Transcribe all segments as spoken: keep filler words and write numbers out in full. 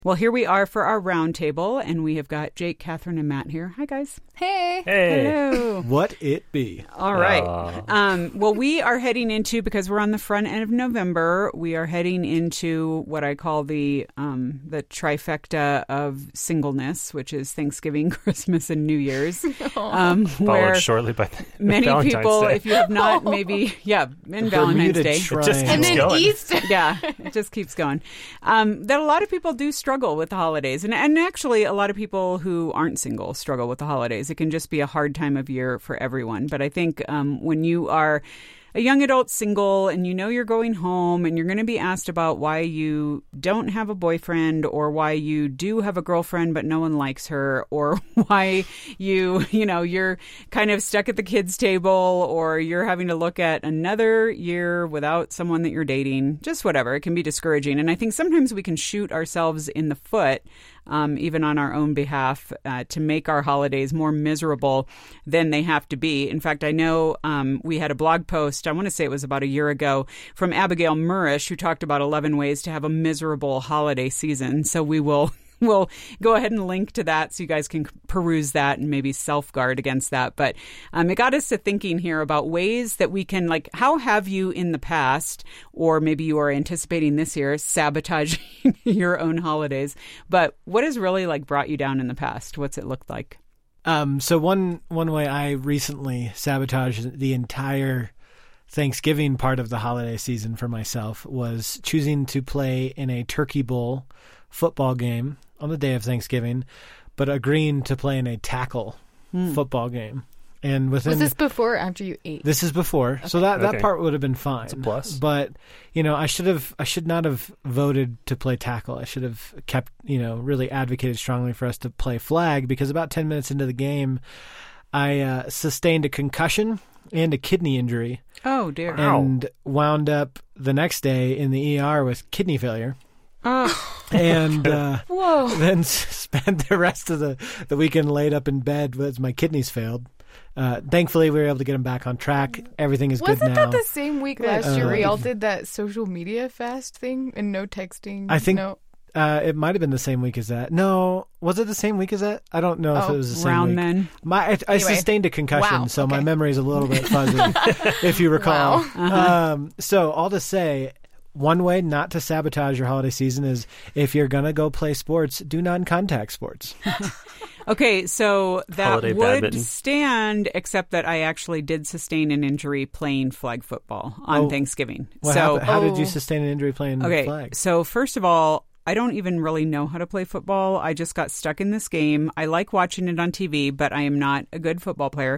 Well, here we are for our roundtable, and we have got Jake, Catherine, and Matt here. Hi, guys. Hey. Hey. Hello. What it be? All right. Aw. Um, well, we are heading into, because we're on the front end of November, we are heading into what I call the um, the trifecta of singleness, which is Thanksgiving, Christmas, and New Year's. Um, Followed shortly by the many Valentine's people, Day. if you have not, maybe, yeah, and Valentine's Bermuda Day. Triangle. It just And keeps then going. Easter. Yeah, it just keeps going. Um, that a lot of people do struggle with the holidays. And, and actually, a lot of people who aren't single struggle with the holidays. It can just be a hard time of year for everyone. But I think um, when you are a young adult single and you know you're going home and you're going to be asked about why you don't have a boyfriend or why you do have a girlfriend but no one likes her, or why you, you know, you're kind of stuck at the kids' table, or you're having to look at another year without someone that you're dating, just whatever. It can be discouraging. And I think sometimes we can shoot ourselves in the foot, um, even on our own behalf, uh, to make our holidays more miserable than they have to be. In fact, I know um, we had a blog post, I want to say it was about a year ago, from Abigail Murish, who talked about eleven ways to have a miserable holiday season. So we will we'll go ahead and link to that so you guys can peruse that and maybe self-guard against that. But um, it got us to thinking here about ways that we can, like, how have you in the past, or maybe you are anticipating this year, sabotaging your own holidays. But what has really, like, brought you down in the past? What's it looked like? Um, so one one way I recently sabotaged the entire Thanksgiving part of the holiday season for myself was choosing to play in a Turkey Bowl football game on the day of Thanksgiving, but agreeing to play in a tackle Hmm. football game. And within Was this before or after you ate? This is before, so that, that Okay. part would have been fine. It's a plus. But you know, I should have, I should not have voted to play tackle. I should have kept, you know, really advocated strongly for us to play flag, because about ten minutes into the game, I uh, sustained a concussion and a kidney injury, Oh, dear. Ow. and wound up the next day in the E R with kidney failure. Oh, And uh, Whoa. then s- spent the rest of the, the weekend laid up in bed as my kidneys failed. Uh, thankfully, we were able to get them back on track. Everything is good Wasn't now. that the same week last Uh, year we all did that social media fast thing and no texting? I think- no. Uh, it might have been the same week as that. No, was it the same week as that? I don't know if Oh, it was the same round week. then. My, I, I Anyway. sustained a concussion, Wow, so my okay. memory is a little bit fuzzy, if you recall. Wow. Uh-huh. Um, so all to say, one way not to sabotage your holiday season is, if you're going to go play sports, do non-contact sports. Okay, so that Holiday would badminton. stand, except that I actually did sustain an injury playing flag football on Oh, Thanksgiving. What so, happened? How did you Oh. sustain an injury playing okay, flag? so first of all, I don't even really know how to play football. I just got stuck in this game. I like watching it on T V, but I am not a good football player.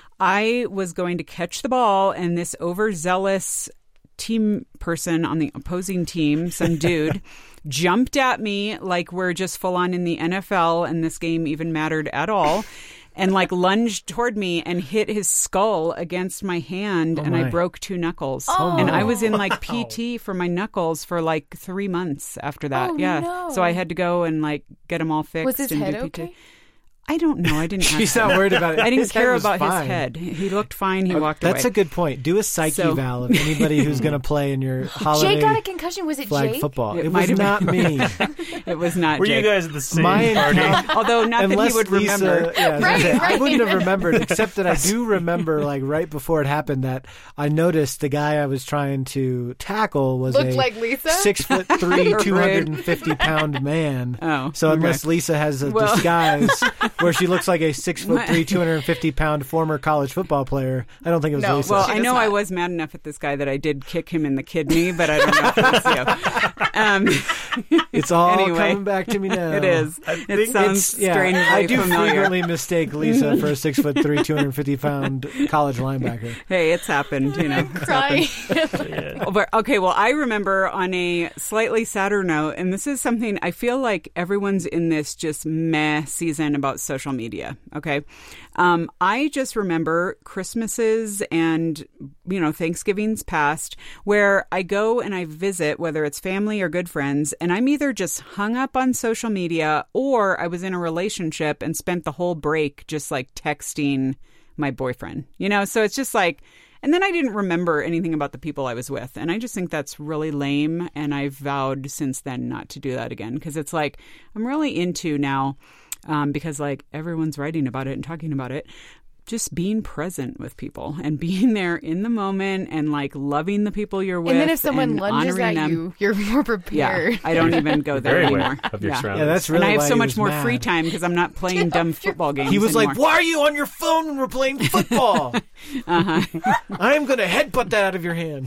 I was going to catch the ball, and this overzealous team person on the opposing team, some dude, jumped at me like we're just full on in the N F L and this game even mattered at all, and like lunged toward me and hit his skull against my hand, Oh and I my. broke two knuckles. Oh. And I was in like P T for my knuckles for like three months after that. Oh, yeah. no. So I had to go and like get them all fixed. Was his and head do P T. okay? I don't know. I didn't. She's ask not him. worried about it. I didn't His head care was about fine. his head. He looked fine. He walked That's away. a good point. Do a psyche So- eval of anybody who's going to play in your holiday Jake got a concussion. Was it flag Jake? football. It It, might was have not been. me. It was not. Were Jake. you guys at the same My party? encounter- Although not that Unless he would Lisa, remember. yeah, I, was Right, gonna say, I right. wouldn't have remembered, except that I do remember, like right before it happened, that I noticed the guy I was trying to tackle was Looked a like Lisa? six foot three, Rude. two hundred and fifty pound man. Oh, so okay. unless Lisa has a Well- disguise where she looks like a six foot three, two hundred and fifty pound former college football player, I don't think it was No, Lisa. Well, She I does know I not. was mad enough at this guy that I did kick him in the kidney, but I don't know if it was you. Um, it's all anyway. coming back to me now. it is. It think sounds It's, yeah, strangely I do familiar. frequently mistake Lisa for a six foot three, two hundred and fifty pound college linebacker. Hey, it's happened, you know. It's Crying. Yeah. Oh, but, okay, well, I remember on a slightly sadder note, and this is something I feel like everyone's in this just meh season about social media, okay? Um, I just remember Christmases and, you know, Thanksgivings past where I go and I visit, whether it's family or good friends, and I'm either just hung up on social media or I was in a relationship and spent the whole break just like texting my boyfriend, you know? So it's just like, And then I didn't remember anything about the people I was with. And I just think that's really lame. And I've vowed since then not to do that again, because it's like I'm really into now, um, because like everyone's writing about it and talking about it, just being present with people and being there in the moment and like loving the people you're with. And then if someone and lunges at them. you, you're more prepared. Yeah, I don't even go there Very anymore. aware of your yeah. surroundings. Yeah, that's really and I have why so he much was more mad. free time because I'm not playing dumb football games He was anymore. like, "Why are you on your phone when we're playing football?" uh-huh. I am going to headbutt that out of your hand.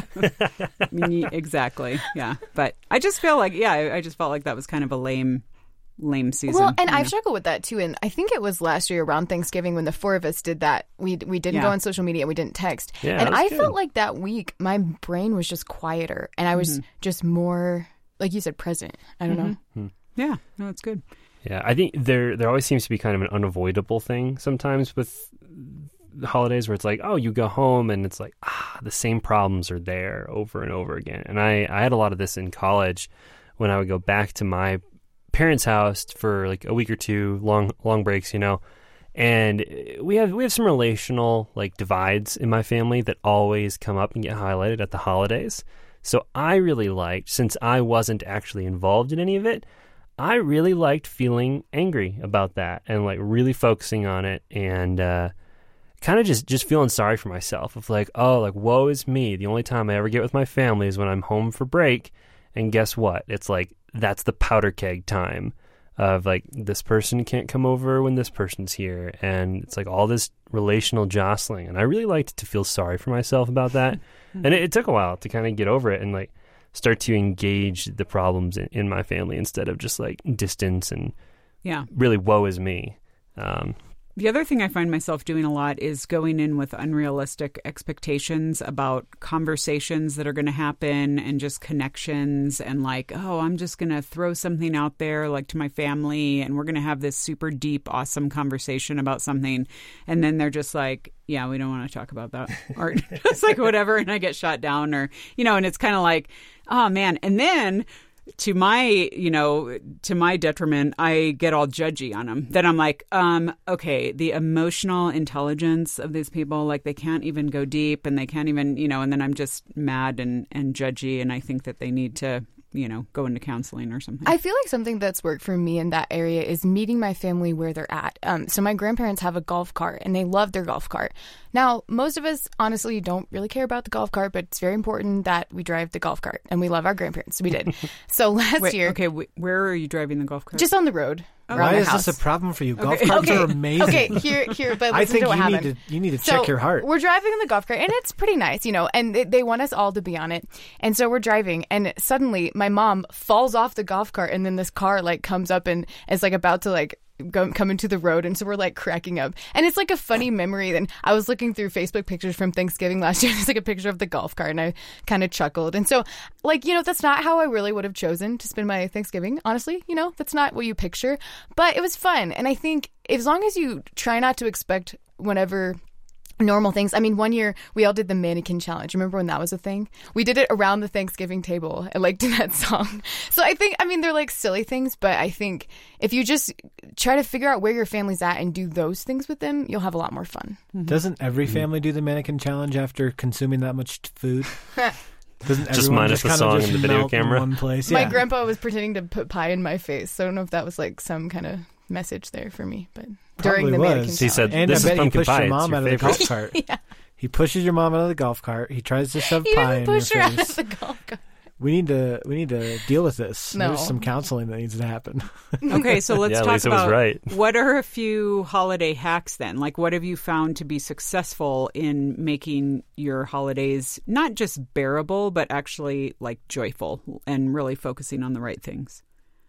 Yeah, exactly. Yeah. But I just feel like, yeah, I, I just felt like that was kind of a lame lame season. Well, and you I've know? struggled with that too. And I think it was last year around Thanksgiving when the four of us did that. We we didn't Yeah. go on social media and we didn't text. Yeah, and that was I good. felt like that week my brain was just quieter and I was Mm-hmm. just more, like you said, present. I don't Mm-hmm. know. Yeah, no, it's good. Yeah, I think there there always seems to be kind of an unavoidable thing sometimes with the holidays where it's like, oh, you go home and it's like, ah, the same problems are there over and over again. And I, I had a lot of this in college when I would go back to my parents' house for like a week or two, long long breaks, you know. And we have we have some relational like divides in my family that always come up and get highlighted at the holidays. So I really liked, since I wasn't actually involved in any of it, I really liked feeling angry about that and like really focusing on it and uh, kind of just, just feeling sorry for myself of like, oh, like, woe is me. The only time I ever get with my family is when I'm home for break. And guess what? It's like, that's the powder keg time of like, this person can't come over when this person's here. And it's like all this relational jostling. And I really liked to feel sorry for myself about that. And it, it took a while to kind of get over it and like start to engage the problems in, in my family instead of just like distance and Yeah. really woe is me. Um, The other thing I find myself doing a lot is going in with unrealistic expectations about conversations that are going to happen and just connections and like, oh, I'm just going to throw something out there like to my family and we're going to have this super deep, awesome conversation about something. And then they're just like, yeah, we don't want to talk about that. Or just like whatever. And I get shot down or, you know, and it's kind of like, oh, man. And then to my, you know, to my detriment, I get all judgy on them. Then I'm like, um, okay, the emotional intelligence of these people, like they can't even go deep and they can't even, you know, and then I'm just mad and, and judgy. And I think that they need to, you know, go into counseling or something. I feel like something that's worked for me in that area is meeting my family where they're at. Um, so my grandparents have a golf cart and they love their golf cart. Now, most of us honestly don't really care about the golf cart, but it's very important that we drive the golf cart and we love our grandparents. We did. So last Wait, year, okay, wh- where are you driving the golf cart? just on the road. around Why the is house. this a problem for you? Golf Okay. carts Okay. are amazing. Okay, here, here, but listen I think to what you happened. need to you need to So check your heart. We're driving in the golf cart, and it's pretty nice, you know, and they, they want us all to be on it. And so we're driving, and suddenly my mom falls off the golf cart, and then this car, like, comes up and is, like, about to, like, go, come into the road, and so we're, like, cracking up. And it's, like, a funny memory. And I was looking through Facebook pictures from Thanksgiving last year. There's, like, a picture of the golf cart, and I kind of chuckled. And so, like, you know, that's not how I really would have chosen to spend my Thanksgiving, honestly. You know, that's not what you picture. But it was fun. And I think as long as you try not to expect whenever normal things. I mean, one year we all did the mannequin challenge. Remember when that was a thing? We did it around the Thanksgiving table and like did that song. So I think, I mean, they're like silly things, but I think if you just try to figure out where your family's at and do those things with them, you'll have a lot more fun. Doesn't every family do the mannequin challenge after consuming that much t- food? Doesn't Just everyone minus the kinda song just and the video melt in camera? one place? My Yeah. grandpa was pretending to put pie in my face. So I don't know if that was like some kind of message there for me, but during Probably the was. mannequin He challenge. said, And "This I is bet he pumpkin pushed pie. your It's mom your out of the favorite." golf cart. Yeah. He pushes your mom out of the golf cart. He tries to shove He pie didn't in your push her out of face. the golf cart. We need to we need to deal with this. No. There's some counseling that needs to happen. Okay, so let's Yeah, talk Lisa was about right. what are a few holiday hacks then? Like, what have you found to be successful in making your holidays not just bearable, but actually like joyful and really focusing on the right things?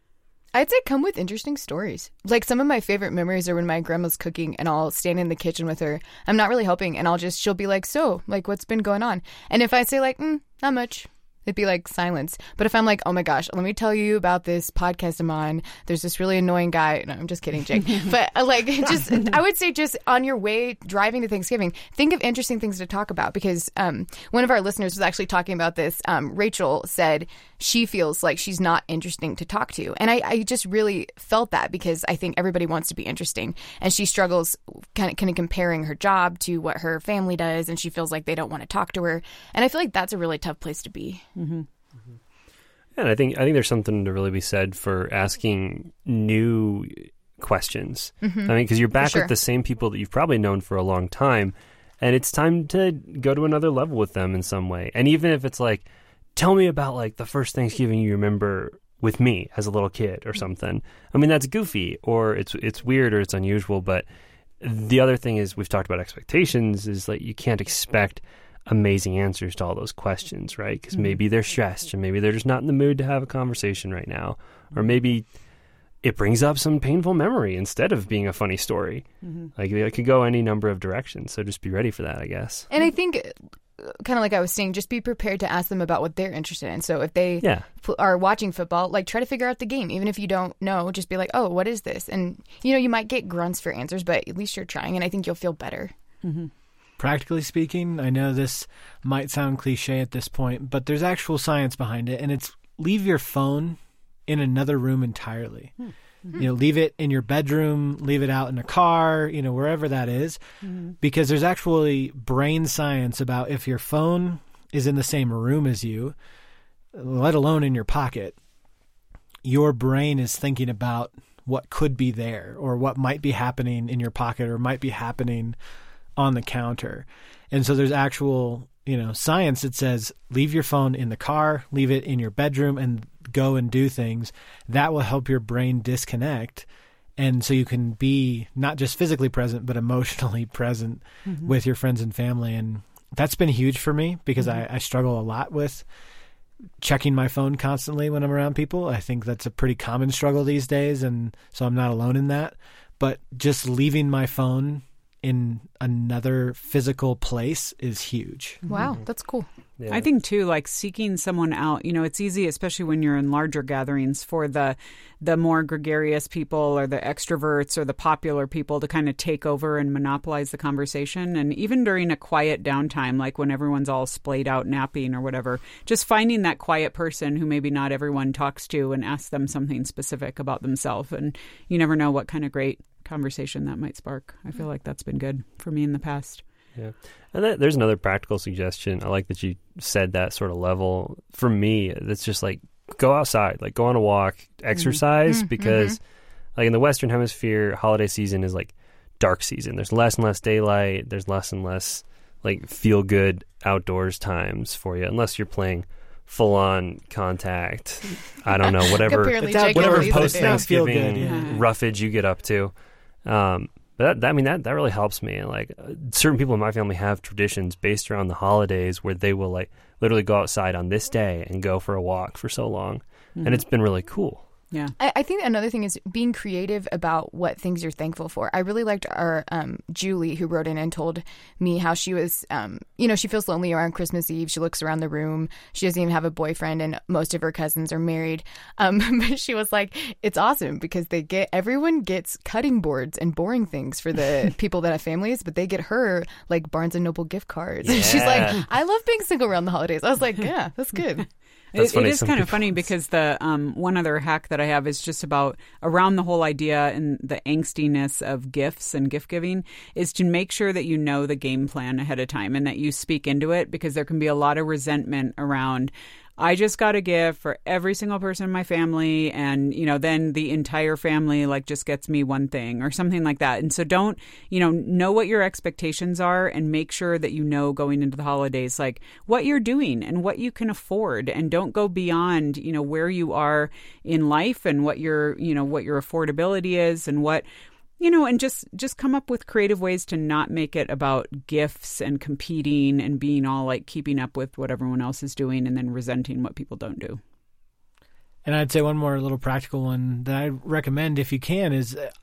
I'd say come with interesting stories. Like some of my favorite memories are when my grandma's cooking and I'll stand in the kitchen with her. I'm not really helping and I'll just, she'll be like, so, like what's been going on? And if I say like, mm, not much. It'd be like silence. But if I'm like, oh my gosh, let me tell you about this podcast I'm on. There's this really annoying guy. No, I'm just kidding, Jake. But uh, like, just I would say just on your way driving to Thanksgiving, think of interesting things to talk about, because um, one of our listeners was actually talking about this. Um, Rachel said she feels like she's not interesting to talk to. And I, I just really felt that, because I think everybody wants to be interesting. And she struggles kind of, kind of comparing her job to what her family does. And she feels like they don't want to talk to her. And I feel like that's a really tough place to be. Mm-hmm. Mm-hmm. And I think I think there's something to really be said for asking new questions. Mm-hmm. I mean, because you're back sure. with the same people that you've probably known for a long time, and it's time to go to another level with them in some way. And even if it's like, tell me about like the first Thanksgiving you remember with me as a little kid or something. I mean, that's goofy, or it's it's weird, or it's unusual. But the other thing is, we've talked about expectations, is like you can't expect amazing answers to all those questions, right? Because mm-hmm. maybe they're stressed, or maybe they're just not in the mood to have a conversation right now, or maybe it brings up some painful memory instead of being a funny story. Mm-hmm. Like, it could go any number of directions, so just be ready for that, I guess. And I think, kind of like I was saying, just be prepared to ask them about what they're interested in. So if they yeah. p- are watching football, like, try to figure out the game. Even if you don't know, just be like, oh, what is this? And, you know, you might get grunts for answers, but at least you're trying, and I think you'll feel better. Mm-hmm. Practically speaking, I know this might sound cliche at this point, but there's actual science behind it, and it's leave your phone in another room entirely. Mm-hmm. You know, leave it in your bedroom, leave it out in a car, you know, wherever that is, mm-hmm. because there's actually brain science about if your phone is in the same room as you, let alone in your pocket, your brain is thinking about what could be there, or what might be happening in your pocket, or might be happening on the counter. And so there's actual, you know, science that says leave your phone in the car, leave it in your bedroom, and go and do things. That will help your brain disconnect. And so you can be not just physically present, but emotionally present mm-hmm. with your friends and family. And that's been huge for me, because mm-hmm. I, I struggle a lot with checking my phone constantly when I'm around people. I think that's a pretty common struggle these days. And so I'm not alone in that. But just leaving my phone in another physical place is huge. Wow, that's cool. Yeah. I think too, like seeking someone out, you know, it's easy, especially when you're in larger gatherings, for the the more gregarious people, or the extroverts, or the popular people, to kind of take over and monopolize the conversation. And even during a quiet downtime, like when everyone's all splayed out napping or whatever, just finding that quiet person who maybe not everyone talks to, and ask them something specific about themselves. And you never know what kind of great conversation that might spark. I feel like that's been good for me in the past. Yeah. And that, there's another practical suggestion. I like that you said that sort of level. For me, it's just like, go outside, like go on a walk, exercise, mm-hmm. because mm-hmm. like in the Western Hemisphere, holiday season is like dark season. There's less and less daylight. There's less and less like feel good outdoors times for you, unless you're playing full on contact. I don't know, whatever, whatever post Thanksgiving yeah. roughage you get up to. Um, but that, that, I mean, that, that really helps me. Like uh, certain people in my family have traditions based around the holidays where they will like literally go outside on this day and go for a walk for so long. Mm-hmm. And it's been really cool. Yeah. I, I think another thing is being creative about what things you're thankful for. I really liked our um, Julie, who wrote in and told me how she was, um, you know, she feels lonely around Christmas Eve. She looks around the room. She doesn't even have a boyfriend, and most of her cousins are married. Um, but she was like, it's awesome because they get, everyone gets cutting boards and boring things for the people that have families, but they get her like Barnes and Noble gift cards. Yeah. And she's like, I love being single around the holidays. I was like, yeah, that's good. It, it is kind of funny because the um, one other hack that I have is just about around the whole idea and the angstiness of gifts and gift giving is to make sure that you know the game plan ahead of time and that you speak into it, because there can be a lot of resentment around, I just got a gift for every single person in my family, and, you know, then the entire family, like, just gets me one thing or something like that. And so don't, you know, know what your expectations are and make sure that you know going into the holidays, like, what you're doing and what you can afford, and don't go beyond, you know, where you are in life and what your, you know, what your affordability is and what, you know, and just, just come up with creative ways to not make it about gifts and competing and being all like keeping up with what everyone else is doing and then resenting what people don't do. And I'd say one more little practical one that I recommend if you can is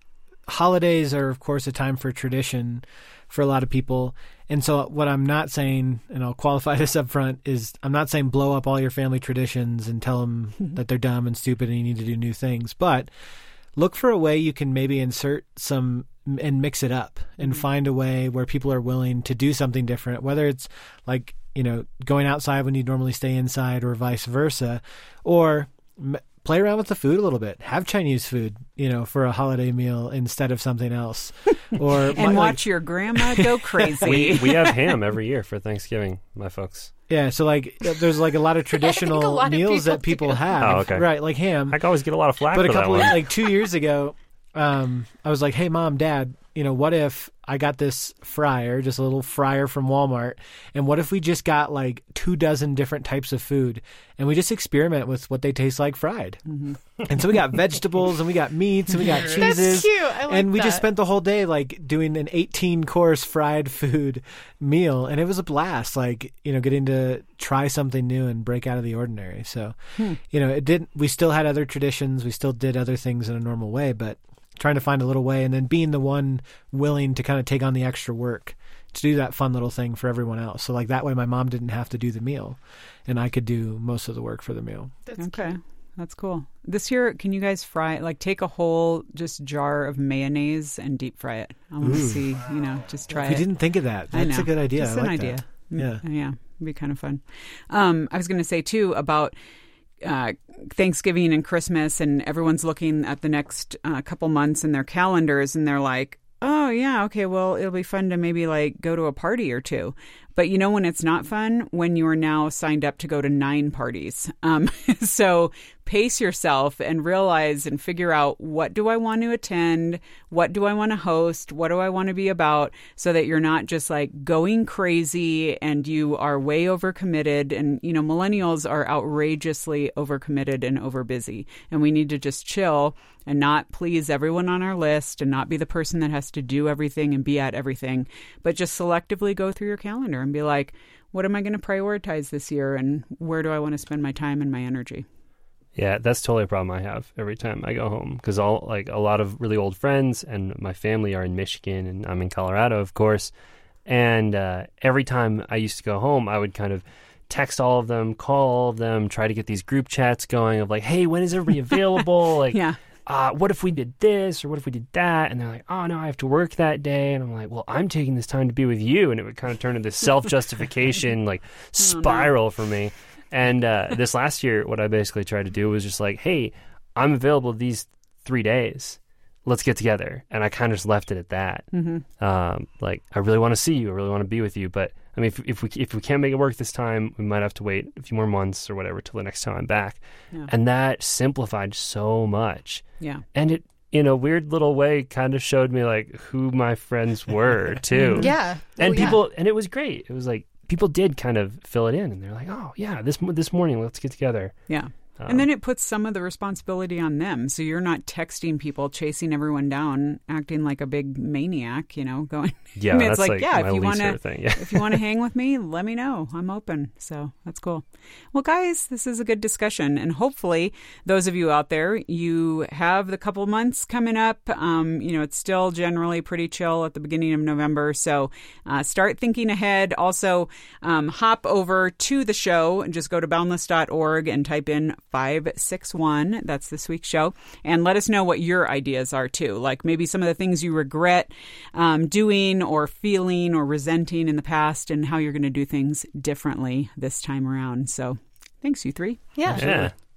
holidays are, of course, a time for tradition for a lot of people. And so what I'm not saying, and I'll qualify this up front, is I'm not saying blow up all your family traditions and tell them that they're dumb and stupid and you need to do new things. But look for a way you can maybe insert some and mix it up and find a way where people are willing to do something different, whether it's like, you know, going outside when you normally stay inside or vice versa, or m- play around with the food a little bit. Have Chinese food, you know, for a holiday meal instead of something else. Or and my, watch like, your grandma go crazy. we we have ham every year for Thanksgiving, my folks. Yeah, so like there's like a lot of traditional lot of meals people that people do. have. Oh, okay. Right, like ham. I always get a lot of flack But a for couple that one. like two years ago, um, I was like, "Hey, Mom, Dad, you know, what if I got this fryer, just a little fryer from Walmart, and what if we just got like two dozen different types of food, and we just experiment with what they taste like fried?" Mm-hmm. And so we got vegetables, and we got meats, and we got cheeses. That's cute. I like and we that. just spent the whole day like doing an eighteen course fried food meal, and it was a blast. Like, you know, getting to try something new and break out of the ordinary. So, hmm. you know, it didn't. We still had other traditions. We still did other things in a normal way, but trying to find a little way, and then being the one willing to kind of take on the extra work to do that fun little thing for everyone else. So like that way my mom didn't have to do the meal and I could do most of the work for the meal. That's okay. cute. That's cool. This year, can you guys fry, like take a whole just jar of mayonnaise and deep fry it? I want to see, you know, just try we it. didn't think of that. I That's know. a good idea. Just I an like idea. that. Mm, Yeah. Yeah. It'd be kind of fun. Um, I was going to say too about Uh, Thanksgiving and Christmas, and everyone's looking at the next uh, couple months in their calendars, and they're like, oh, yeah, okay, well, it'll be fun to maybe like go to a party or two. But you know when it's not fun? When you are now signed up to go to nine parties. Um, so pace yourself and realize and figure out, what do I want to attend? What do I want to host? What do I want to be about? So that you're not just like going crazy and you are way overcommitted. And, you know, millennials are outrageously overcommitted and overbusy. And we need to just chill and not please everyone on our list and not be the person that has to do everything and be at everything, but just selectively go through your calendar and be like, what am I going to prioritize this year, and where do I want to spend my time and my energy? Yeah, that's totally a problem I have every time I go home, because all like a lot of really old friends and my family are in Michigan and I'm in Colorado, of course. And uh, every time I used to go home, I would kind of text all of them, call all of them, try to get these group chats going of like, hey, when is everybody available? Like, yeah. Uh, what if we did this or what if we did that? And they're like, oh, no, I have to work that day. And I'm like, well, I'm taking this time to be with you. And it would kind of turn into this self-justification like spiral for me. And uh, this last year, what I basically tried to do was just like, hey, I'm available these three days. Let's get together. And I kind of just left it at that. Mm-hmm. Um, like, I really want to see you. I really want to be with you. But I mean, if, if we if we can't make it work this time, we might have to wait a few more months or whatever till the next time I'm back. Yeah. And that simplified so much. Yeah. And it, in a weird little way, kind of showed me like who my friends were too. Yeah. And oh, people, yeah. and it was great. It was like people did kind of fill it in, and they're like, oh yeah, this this morning let's get together. Yeah. Um, and then it puts some of the responsibility on them. So you're not texting people, chasing everyone down, acting like a big maniac, you know, going. Yeah, and it's that's like, like yeah, my if you least want to, favorite thing. Yeah. if you want to hang with me, let me know. I'm open. So that's cool. Well, guys, this is a good discussion, and hopefully, those of you out there, you have the couple months coming up. Um, you know, it's still generally pretty chill at the beginning of November, so uh, start thinking ahead. Also, um, hop over to the show and just go to boundless dot org and type in five six one. That's this week's show. And let us know what your ideas are too. Like maybe some of the things you regret um, doing or feeling or resenting in the past, and how you're going to do things differently this time around. So thanks, you three. Yeah. Yeah.